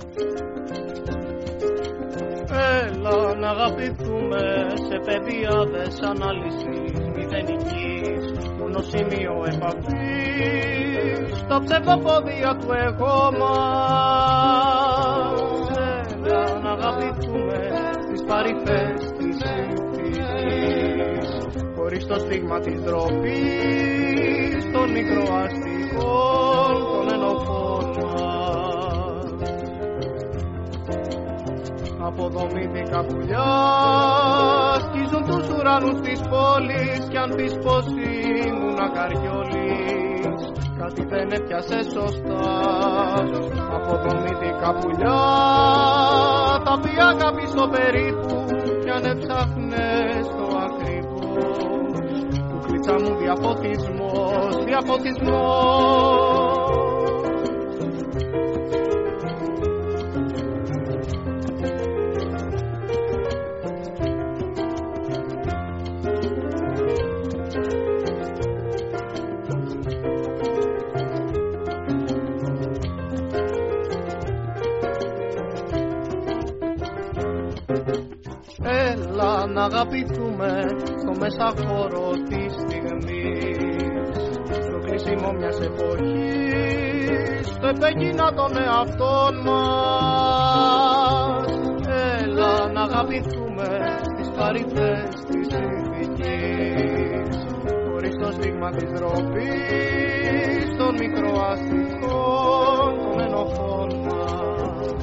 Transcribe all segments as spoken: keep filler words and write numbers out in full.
Έλα να αγαπηθούμε σε παιδιάδες ανάλυσης μηδενικής, μόνο σημείο επαφής στα ψευδοπόδια του εγώ μας. Έλα να αγαπηθούμε στις παρυφές της συνθήκης, χωρίς το στίγμα της ντροπής των μικροαστικών των ενοχών μας. Αποδομητικά πουλιά σκίζουν τους ουρανούς της πόλης, κι αν πεις πως ήμουν ακαριόλης, κάτι δεν έπιασε σωστά. Αποδομητικά πουλιά τα οποία αγάπη στο περίπου, κι αν έψαχνες το ακριβώς, του κλίτσα μου διαφωτισμός, διαφωτισμός. Έλα να αγαπηθούμε στο μεσαχώρο της στιγμής, στο κλείσιμο μιας εποχής, στο επέκεινα των εαυτών μας. Έλα να αγαπηθούμε στις παρυφές της συνθηκής, χωρίς το στίγμα της ντροπής των μικροαστικών των ενοχών μας.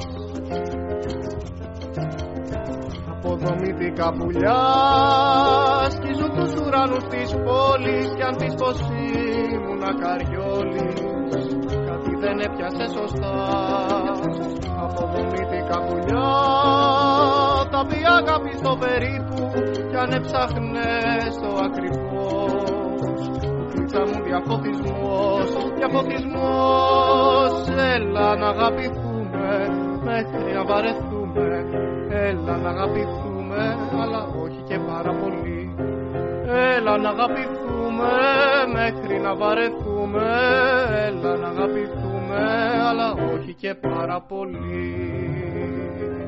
Αποδομητικά πουλιά σκίζουν τους ουρανούς της πόλης, κι αν πεις πως ήμουν ακαριόλης, κάτι δεν έπιασε σωστά. Αποδομητικά πουλιά τα οποία αγάπη στο περίπου, κι αν έψαχνες το ακριβώς, του κλίτσα μου διαφωτισμός, διαφωτισμός. Έλα να αγαπηθούμε μέχρι να βαρεθούμε, έλα να αγαπηθούμε, αλλά όχι και πάρα πολύ. Έλα να αγαπηθούμε μέχρι να βαρεθούμε, έλα να αγαπηθούμε, αλλά όχι και πάρα πολύ.